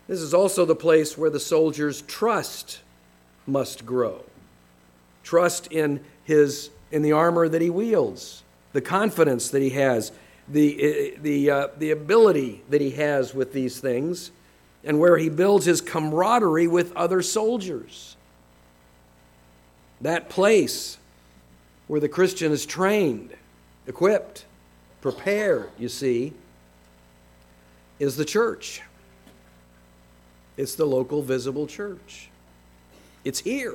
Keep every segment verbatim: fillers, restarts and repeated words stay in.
This is also the place where the soldier's trust must grow. Trust in his in the armor that he wields, the confidence that he has, the the uh, the ability that he has with these things, and where he builds his camaraderie with other soldiers. That place where the Christian is trained, equipped, prepared, you see, is the church. It's the local visible church. It's here.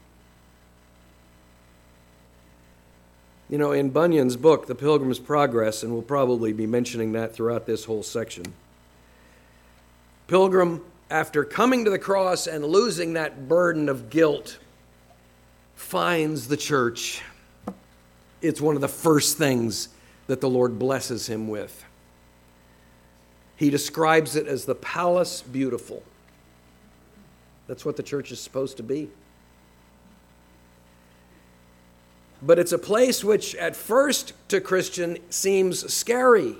You know, in Bunyan's book, The Pilgrim's Progress, and we'll probably be mentioning that throughout this whole section, Pilgrim, after coming to the cross and losing that burden of guilt, finds the church. It's one of the first things that the Lord blesses him with. He describes it as the palace beautiful. That's what the church is supposed to be. But it's a place which at first to Christian seems scary.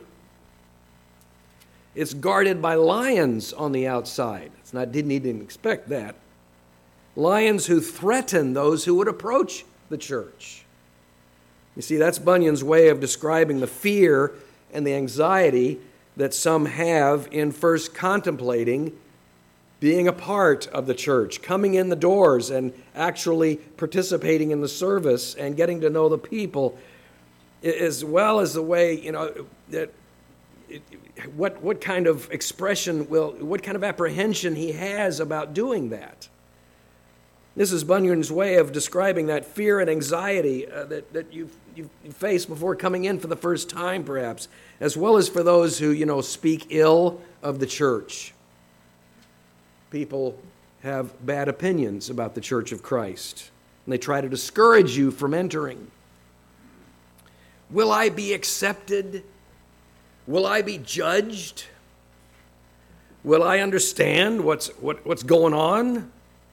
It's guarded by lions on the outside. It's not, didn't even expect that. Lions who threaten those who would approach the church. You see, that's Bunyan's way of describing the fear and the anxiety that some have in first contemplating being a part of the church, coming in the doors and actually participating in the service and getting to know the people, as well as the way, you know, that what what kind of expression will, what kind of apprehension he has about doing that. This is Bunyan's way of describing that fear and anxiety uh, that, that you you face before coming in for the first time, perhaps, as well as for those who, you know, speak ill of the church. People have bad opinions about the Church of Christ, and they try to discourage you from entering. Will I be accepted? Will I be judged? Will I understand what's what, what's going on?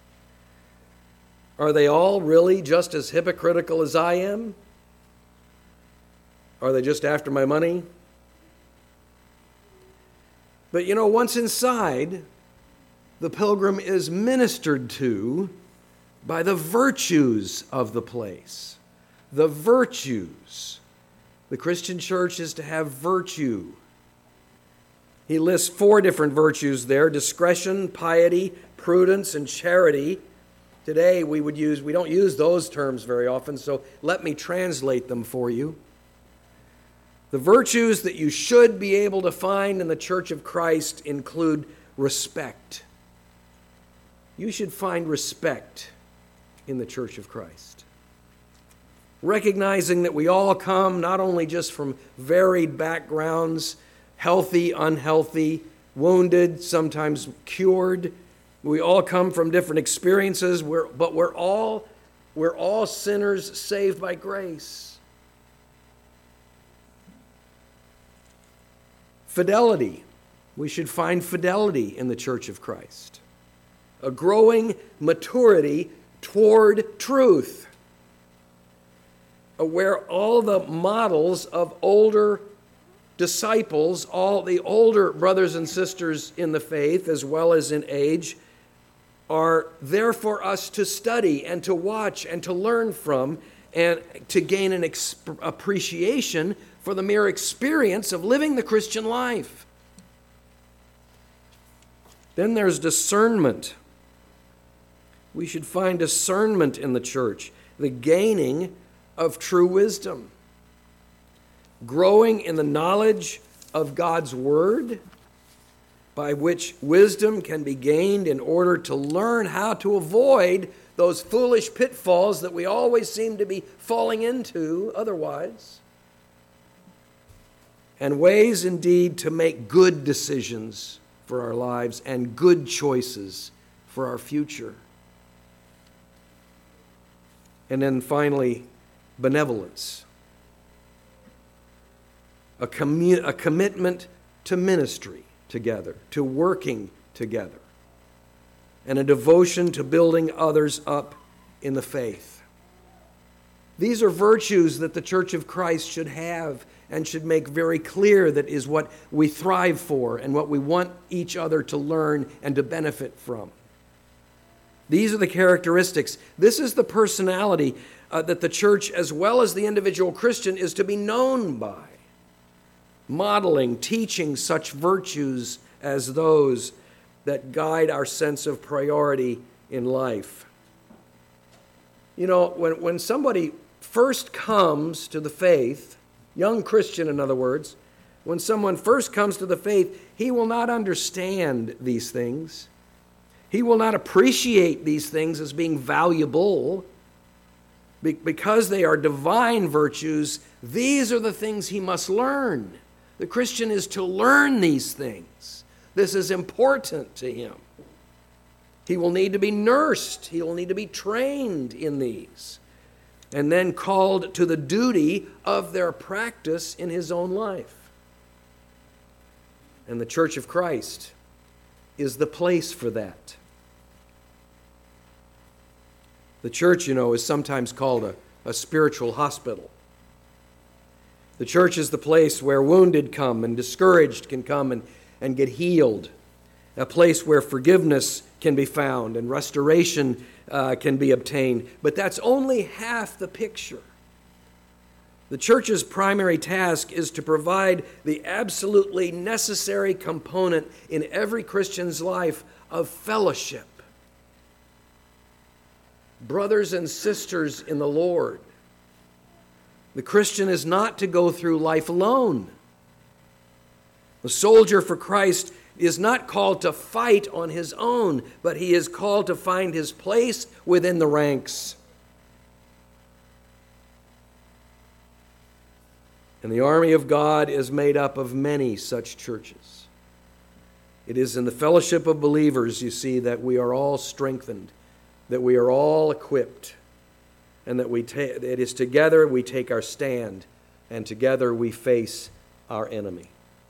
Are they all really just as hypocritical as I am? Are they just after my money? But you know, once inside, the pilgrim is ministered to by the virtues of the place. The virtues. The Christian church is to have virtue. He lists four different virtues there: discretion, piety, prudence, and charity. Today we would use, we don't use those terms very often, so let me translate them for you. The virtues that you should be able to find in the Church of Christ include respect. You should find respect in the Church of Christ. Recognizing that we all come not only just from varied backgrounds, healthy, unhealthy, wounded, sometimes cured. We all come from different experiences, we're, but we're all, we're all sinners saved by grace. Fidelity. We should find fidelity in the Church of Christ. A growing maturity toward truth, where all the models of older disciples, all the older brothers and sisters in the faith, as well as in age, are there for us to study and to watch and to learn from, and to gain an exp- appreciation for the mere experience of living the Christian life. Then there's discernment. We should find discernment in the church, the gaining of true wisdom, growing in the knowledge of God's Word, by which wisdom can be gained in order to learn how to avoid those foolish pitfalls that we always seem to be falling into otherwise, and ways indeed to make good decisions for our lives and good choices for our future. And then finally, benevolence. A, commu- a commitment to ministry together, to working together, and a devotion to building others up in the faith. These are virtues that the Church of Christ should have and should make very clear that is what we thrive for and what we want each other to learn and to benefit from. These are the characteristics. This is the personality uh, that the church, as well as the individual Christian, is to be known by. Modeling, teaching such virtues as those that guide our sense of priority in life. You know, when, when somebody first comes to the faith, young Christian in other words, when someone first comes to the faith, he will not understand these things. He will not appreciate these things as being valuable. Because they are divine virtues, these are the things he must learn. The Christian is to learn these things. This is important to him. He will need to be nursed. He will need to be trained in these, and then called to the duty of their practice in his own life. And the Church of Christ is the place for that. The church, you know, is sometimes called a, a spiritual hospital. The church is the place where wounded come and discouraged can come and, and get healed. A place where forgiveness can be found and restoration uh, can be obtained. But that's only half the picture. The church's primary task is to provide the absolutely necessary component in every Christian's life of fellowship. Brothers and sisters in the Lord. The Christian is not to go through life alone. The soldier for Christ is not called to fight on his own, but he is called to find his place within the ranks. And the army of God is made up of many such churches. It is in the fellowship of believers, you see, that we are all strengthened, that we are all equipped, and that we ta- it is together we take our stand, and together we face our enemy.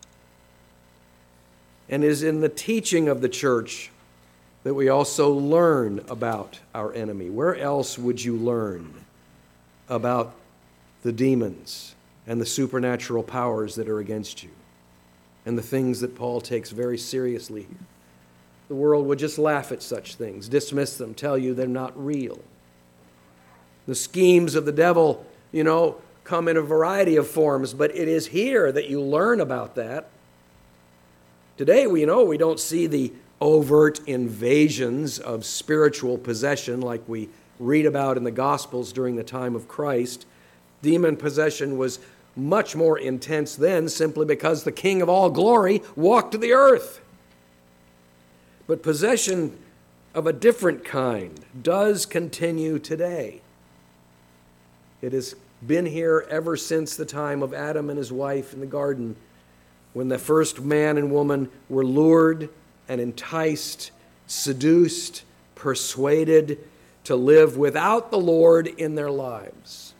And it is in the teaching of the church that we also learn about our enemy. Where else would you learn about the demons and the supernatural powers that are against you, and the things that Paul takes very seriously here? The world would just laugh at such things, dismiss them, tell you they're not real. The schemes of the devil, you know, come in a variety of forms, but it is here that you learn about that. Today, we know we don't see the overt invasions of spiritual possession like we read about in the Gospels during the time of Christ. Demon possession was much more intense then, simply because the King of all glory walked the earth. But possession of a different kind does continue today. It has been here ever since the time of Adam and his wife in the garden, when the first man and woman were lured and enticed, seduced, persuaded to live without the Lord in their lives.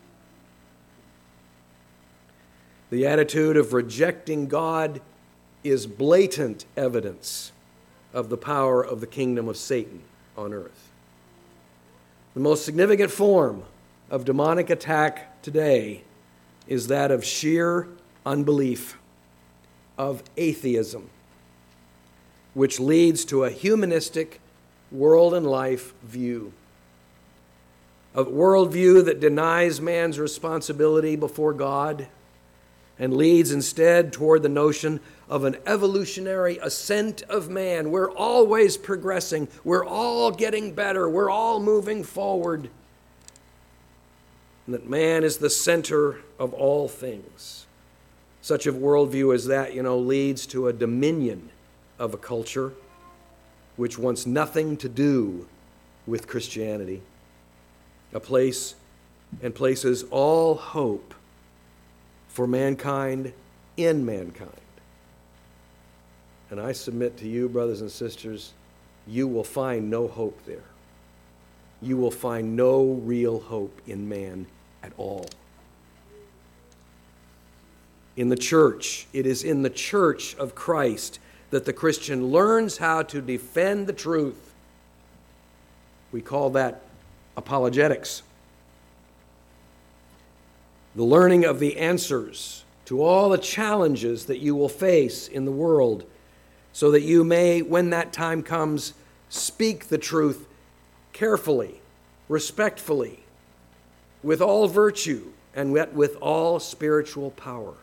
The attitude of rejecting God is blatant evidence of the power of the kingdom of Satan on earth. The most significant form of demonic attack today is that of sheer unbelief, of atheism, which leads to a humanistic world and life view. A worldview that denies man's responsibility before God and leads instead toward the notion of an evolutionary ascent of man. We're always progressing. We're all getting better. We're all moving forward. And that man is the center of all things. Such a worldview as that, you know, leads to a dominion of a culture which wants nothing to do with Christianity. A place and places all hope for mankind in mankind. And I submit to you, brothers and sisters, you will find no hope there. You will find no real hope in man at all. In the church, it is in the church of Christ that the Christian learns how to defend the truth. We call that apologetics. The learning of the answers to to all the challenges that you will face in the world, so that you may, when that time comes, speak the truth carefully, respectfully, with all virtue, and yet with all spiritual power.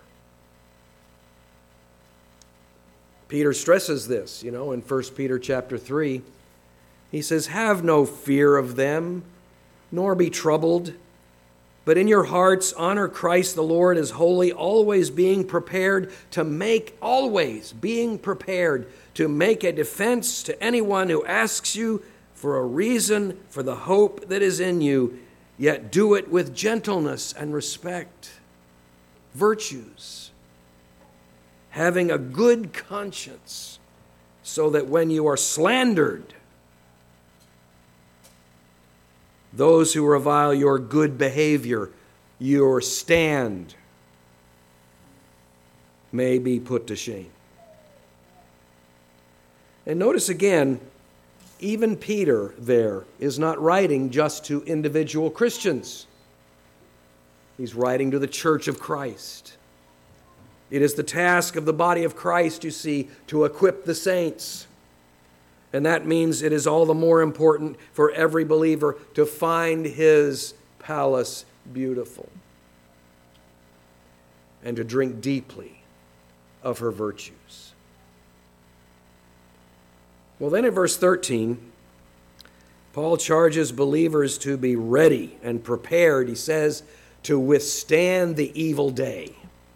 Peter stresses this, you know, in First Peter chapter three. He says, "Have no fear of them, nor be troubled, but in your hearts honor Christ the Lord as holy, always being prepared to make, always being prepared to make a defense to anyone who asks you for a reason for the hope that is in you, yet do it with gentleness and respect." Virtues. Having a good conscience, so that when you are slandered, those who revile your good behavior, your stand, may be put to shame. And notice again, even Peter there is not writing just to individual Christians. He's writing to the church of Christ. It is the task of the body of Christ, you see, to equip the saints. And that means it is all the more important for every believer to find his palace beautiful and to drink deeply of her virtues. Well, then in verse thirteen, Paul charges believers to be ready and prepared, he says, to withstand the evil day.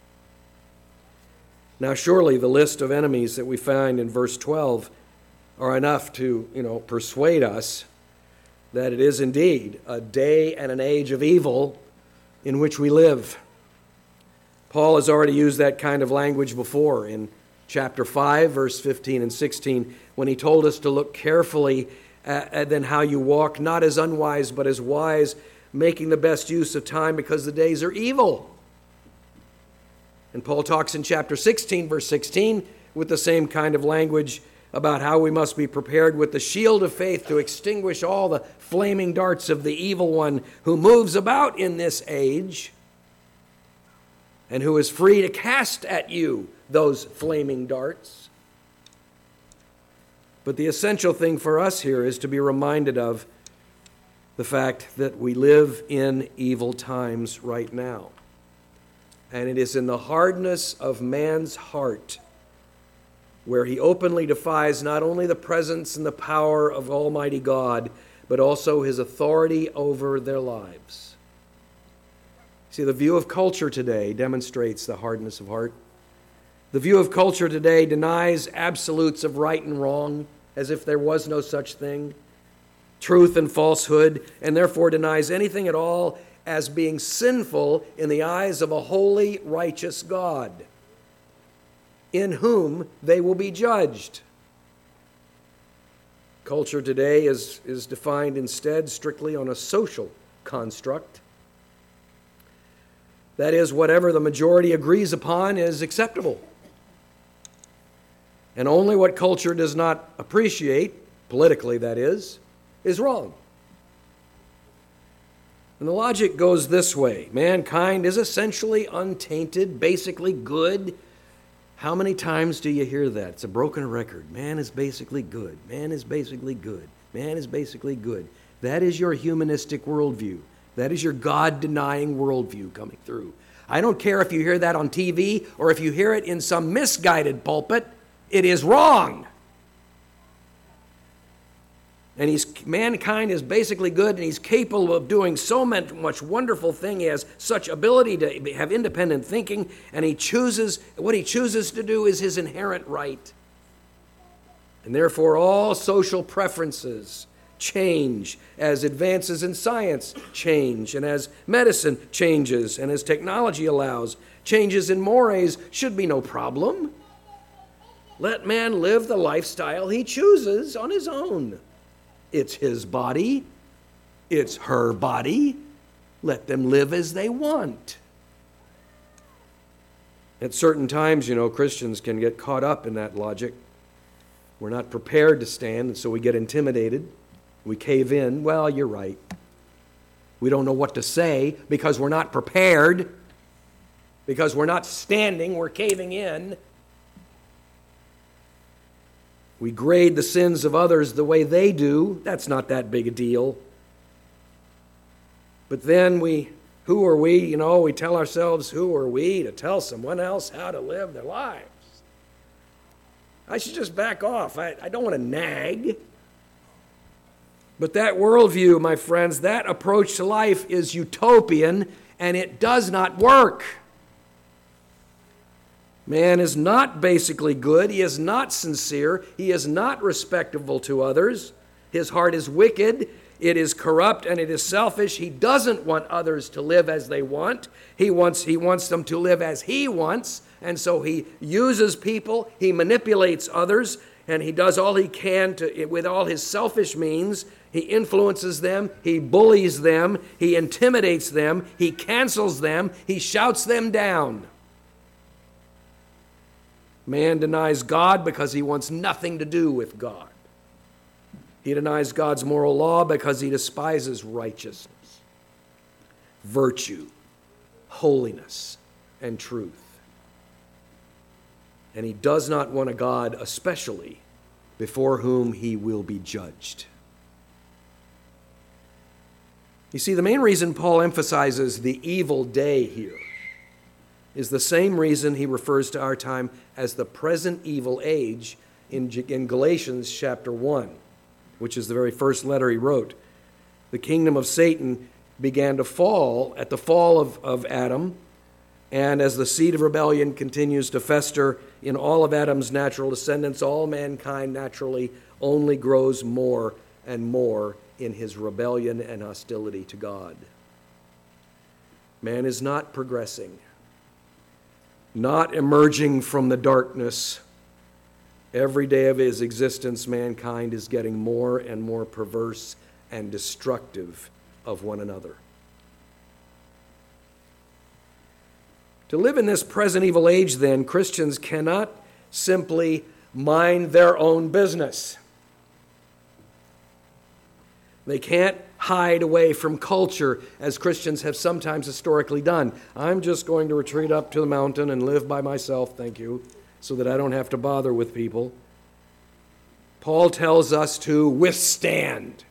Now, surely the list of enemies that we find in verse twelve are enough to, you know, persuade us that it is indeed a day and an age of evil in which we live. Paul has already used that kind of language before in chapter five, verse fifteen and sixteen, when he told us to look carefully at, at then how you walk, not as unwise, but as wise, making the best use of time because the days are evil. And Paul talks in chapter sixteen, verse sixteen, with the same kind of language about how we must be prepared with the shield of faith to extinguish all the flaming darts of the evil one who moves about in this age and who is free to cast at you those flaming darts. But the essential thing for us here is to be reminded of the fact that we live in evil times right now. And it is in the hardness of man's heart where he openly defies not only the presence and the power of Almighty God, but also his authority over their lives. See, the view of culture today demonstrates the hardness of heart. The view of culture today denies absolutes of right and wrong, as if there was no such thing, truth and falsehood, and therefore denies anything at all as being sinful in the eyes of a holy, righteous God, in whom they will be judged. Culture today is, is defined instead strictly on a social construct. That is, whatever the majority agrees upon is acceptable. And only what culture does not appreciate, politically that is, is wrong. And the logic goes this way. Mankind is essentially untainted, basically good. How many times do you hear that? It's a broken record. Man is basically good. Man is basically good. Man is basically good. That is your humanistic worldview. That is your God-denying worldview coming through. I don't care if you hear that on T V or if you hear it in some misguided pulpit. It is wrong. And he's, mankind is basically good, and he's capable of doing so much wonderful thing. He has such ability to have independent thinking, and he chooses, what he chooses to do is his inherent right. And therefore all social preferences change as advances in science change, and as medicine changes, and as technology allows. Changes in mores should be no problem. Let man live the lifestyle he chooses on his own. It's his body. It's her body. Let them live as they want. At certain times, you know, Christians can get caught up in that logic. We're not prepared to stand, and so we get intimidated. We cave in. Well, you're right. We don't know what to say because we're not prepared. because we're not standing, we're caving in. We grade the sins of others the way they do. That's not that big a deal. But then we, who are we? You know, we tell ourselves, who are we to tell someone else how to live their lives? I should just back off. I, I don't want to nag. But that worldview, my friends, that approach to life is utopian, and it does not work. Man is not basically good. He is not sincere. He is not respectable to others. His heart is wicked. It is corrupt and it is selfish. He doesn't want others to live as they want. He wants, he wants them to live as he wants. And so he uses people. He manipulates others. And he does all he can to, with all his selfish means. He influences them. He bullies them. He intimidates them. He cancels them. He shouts them down. Man denies God because he wants nothing to do with God. He denies God's moral law because he despises righteousness, virtue, holiness, and truth. And he does not want a God especially before whom he will be judged. You see, the main reason Paul emphasizes the evil day here is the same reason he refers to our time as the present evil age in, in Galatians chapter one, which is the very first letter he wrote. The kingdom of Satan began to fall at the fall of, of Adam, and as the seed of rebellion continues to fester in all of Adam's natural descendants, all mankind naturally only grows more and more in his rebellion and hostility to God. Man is not progressing, not emerging from the darkness. Every day of his existence, mankind is getting more and more perverse and destructive of one another. To live in this present evil age, then, Christians cannot simply mind their own business. They can't hide away from culture, as Christians have sometimes historically done. I'm just going to retreat up to the mountain and live by myself, thank you, so that I don't have to bother with people. Paul tells us to withstand.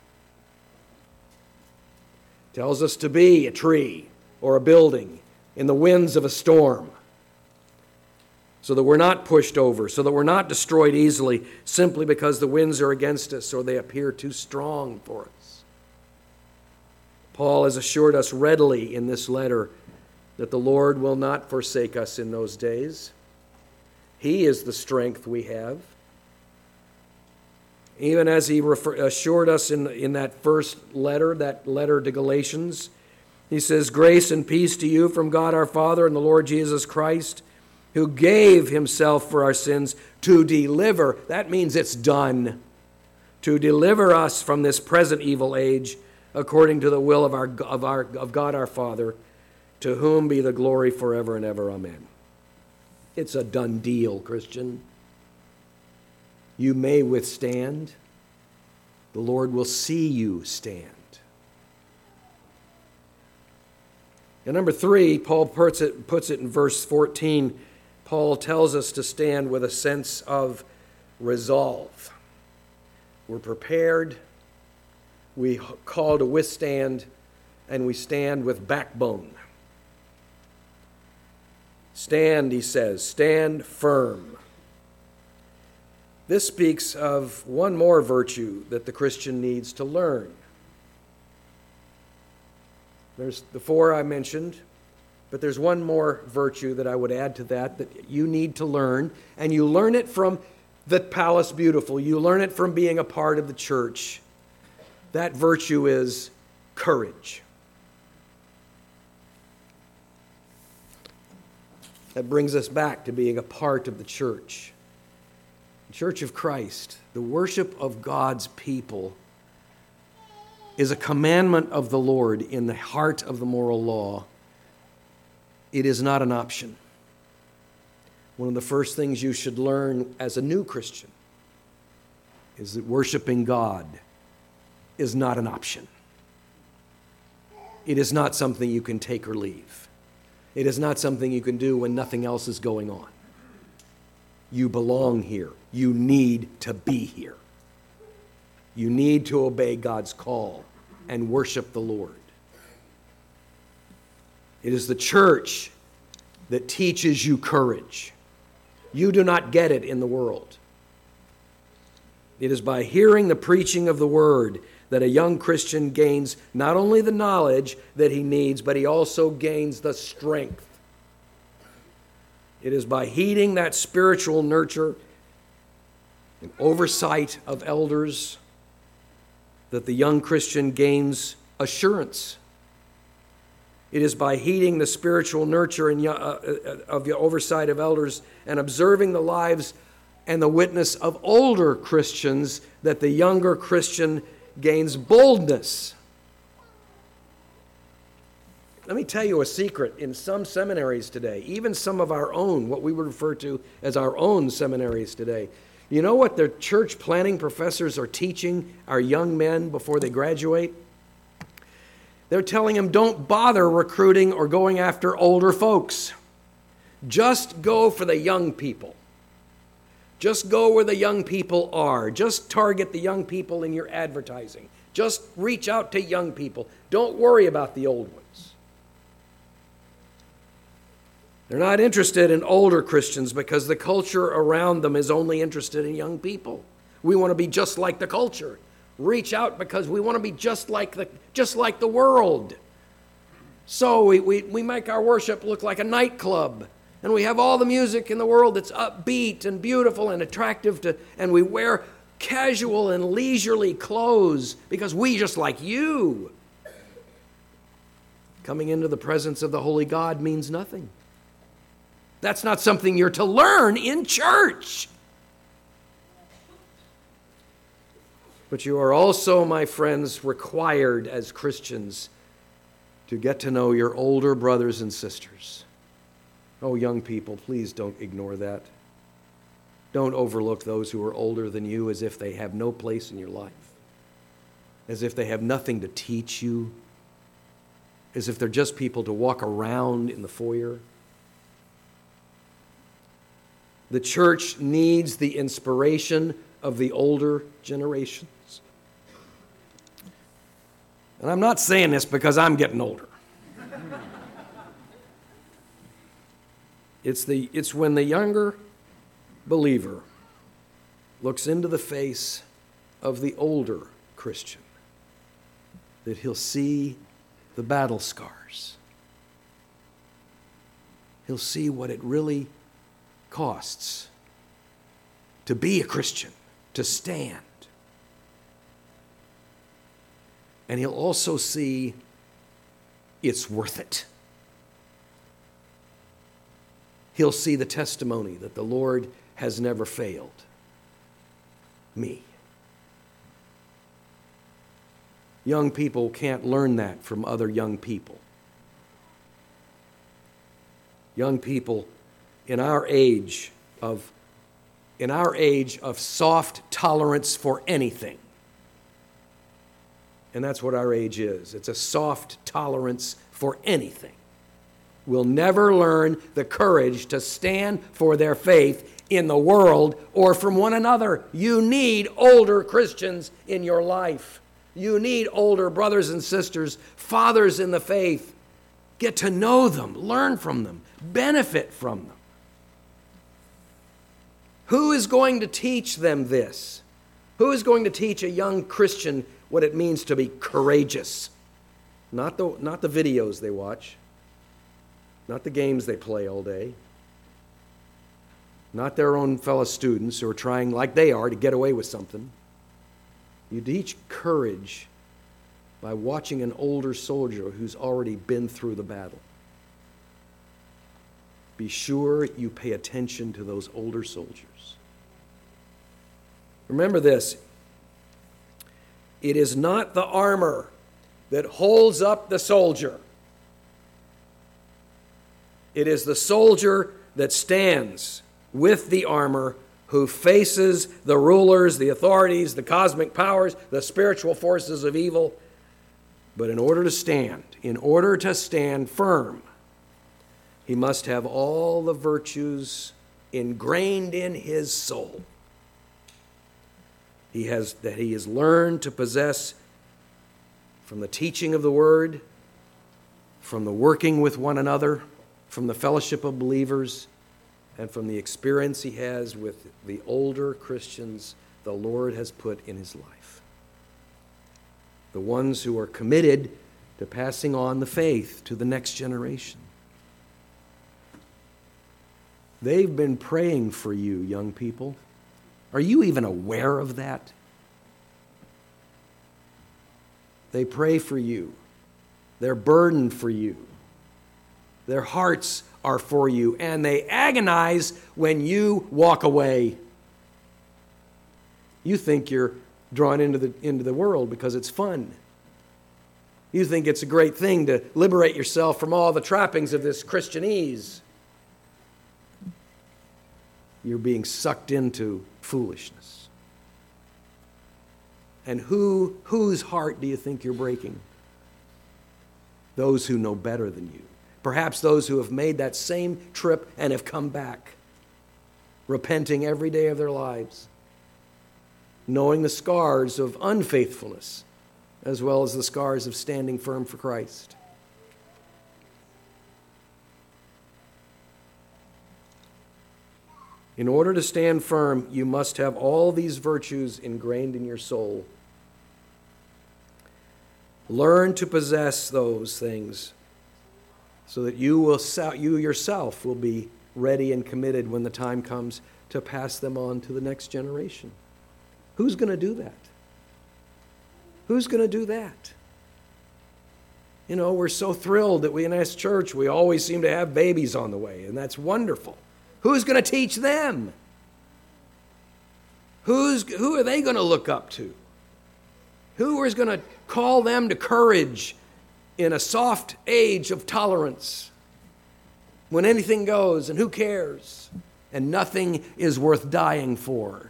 Tells us to be a tree or a building in the winds of a storm, so that we're not pushed over, so that we're not destroyed easily simply because the winds are against us or they appear too strong for us. Paul has assured us readily in this letter that the Lord will not forsake us in those days. He is the strength we have. Even as he refer, assured us in, in that first letter, that letter to Galatians, he says, "Grace and peace to you from God our Father and the Lord Jesus Christ, who gave himself for our sins to deliver," that means it's done, "to deliver us from this present evil age, according to the will of our of our of God our Father, to whom be the glory forever and ever. Amen." It's a done deal, Christian. You may withstand. The Lord will see you stand. And number three, Paul puts it, puts it in verse fourteen. Paul tells us to stand with a sense of resolve. We're prepared, we call to withstand, and we stand with backbone. Stand, he says, stand firm. This speaks of one more virtue that the Christian needs to learn. There's the four I mentioned, but there's one more virtue that I would add to that that you need to learn, and you learn it from the Palace Beautiful. You learn it from being a part of the church. That virtue is courage. That brings us back to being a part of the church. The Church of Christ, the worship of God's people, is a commandment of the Lord in the heart of the moral law. It is not an option. One of the first things you should learn as a new Christian is that worshiping God is not an option. It is not something you can take or leave. It is not something you can do when nothing else is going on. You belong here. You need to be here. You need to obey God's call and worship the Lord. It is the church that teaches you courage. You do not get it in the world. It is by hearing the preaching of the word that a young Christian gains not only the knowledge that he needs, but he also gains the strength. It is by heeding that spiritual nurture and oversight of elders that the young Christian gains assurance. It is by heeding the spiritual nurture and uh, of the oversight of elders and observing the lives and the witness of older Christians that the younger Christian gains boldness. Let me tell you a secret. In some seminaries today, even some of our own, what we would refer to as our own seminaries today, you know what the church planning professors are teaching our young men before they graduate? They're telling them, don't bother recruiting or going after older folks. Just go for the young people. Just go where the young people are. Just target the young people in your advertising. Just reach out to young people. Don't worry about the old ones. They're not interested in older Christians because the culture around them is only interested in young people. We want to be just like the culture. Reach out because we want to be just like the just like the world. So we, we, we make our worship look like a nightclub. And we have all the music in the world that's upbeat and beautiful and attractive to, and we wear casual and leisurely clothes because we just like you. Coming into the presence of the Holy God means nothing. That's not something you're to learn in church. But you are also, my friends, required as Christians to get to know your older brothers and sisters. Oh, young people, please don't ignore that. Don't overlook those who are older than you as if they have no place in your life, as if they have nothing to teach you, as if they're just people to walk around in the foyer. The church needs the inspiration of the older generations. And I'm not saying this because I'm getting older. It's the it's when the younger believer looks into the face of the older Christian that he'll see the battle scars. He'll see what it really costs to be a Christian, to stand. And he'll also see it's worth it. He'll see the testimony that the Lord has never failed me. Young people can't learn that from other young people. Young people in our age of in our age of soft tolerance for anything. And that's what our age is. It's a soft tolerance for anything. Will never learn the courage to stand for their faith in the world or from one another. You need older Christians in your life. You need older brothers and sisters, fathers in the faith. Get to know them, learn from them, benefit from them. Who is going to teach them this? Who is going to teach a young Christian what it means to be courageous? Not the, not the videos they watch. Not the games they play all day. Not their own fellow students who are trying, like they are, to get away with something. You teach courage by watching an older soldier who's already been through the battle. Be sure you pay attention to those older soldiers. Remember this. It is not the armor that holds up the soldier. It is the soldier that stands with the armor who faces the rulers, the authorities, the cosmic powers, the spiritual forces of evil. But in order to stand, in order to stand firm, He must have all the virtues ingrained in his soul. He has that he has learned to possess from the teaching of the Word, from the working with one another, from the fellowship of believers, and from the experience he has with the older Christians the Lord has put in his life. The ones who are committed to passing on the faith to the next generation. They've been praying for you, young people. Are you even aware of that? They pray for you. They're burdened for you. Their hearts are for you, and they agonize when you walk away. You think you're drawn into the, into the world because it's fun. You think it's a great thing to liberate yourself from all the trappings of this Christianese. You're being sucked into foolishness. And who, whose heart do you think you're breaking? Those who know better than you. Perhaps those who have made that same trip and have come back, repenting every day of their lives, knowing the scars of unfaithfulness as well as the scars of standing firm for Christ. In order to stand firm, you must have all these virtues ingrained in your soul. Learn to possess those things so that you will you yourself will be ready and committed when the time comes to pass them on to the next generation. Who's going to do that? Who's going to do that? You know, we're so thrilled that we in this church, we always seem to have babies on the way, and that's wonderful. Who's going to teach them? Who's, who are they going to look up to? Who is going to call them to courage in a soft age of tolerance when anything goes and who cares and nothing is worth dying for?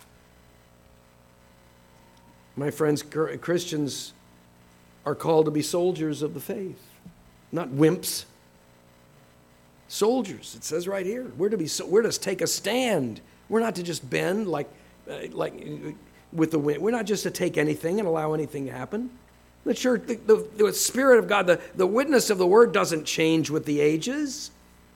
My friends, Christians are called to be soldiers of the faith, not wimps. Soldiers, it says right here. We're to be. We're to take a stand. We're not to just bend like, uh, like uh, with the wind. We're not just to take anything and allow anything to happen. The church, the, the, the Spirit of God, the, the witness of the Word doesn't change with the ages.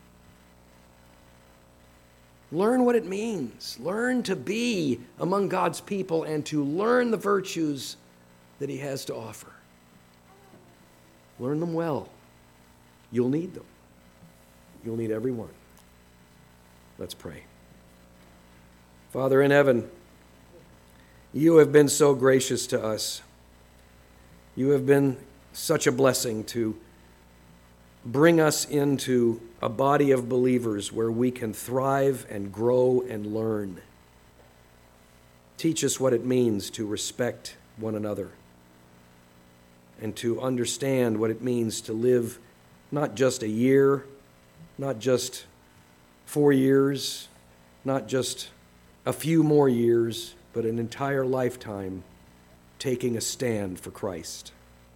Learn what it means. Learn to be among God's people and to learn the virtues that He has to offer. Learn them well. You'll need them. You'll need every one. Let's pray. Father in heaven, you have been so gracious to us. You have been such a blessing to bring us into a body of believers where we can thrive and grow and learn. Teach us what it means to respect one another and to understand what it means to live not just a year, not just four years, not just a few more years, but an entire lifetime taking a stand for Christ.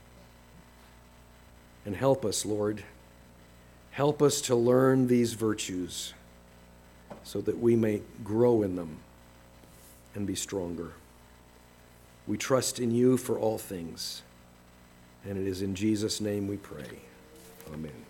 And help us, Lord. Help us to learn these virtues so that we may grow in them and be stronger. We trust in you for all things, and it is in Jesus' name we pray. Amen.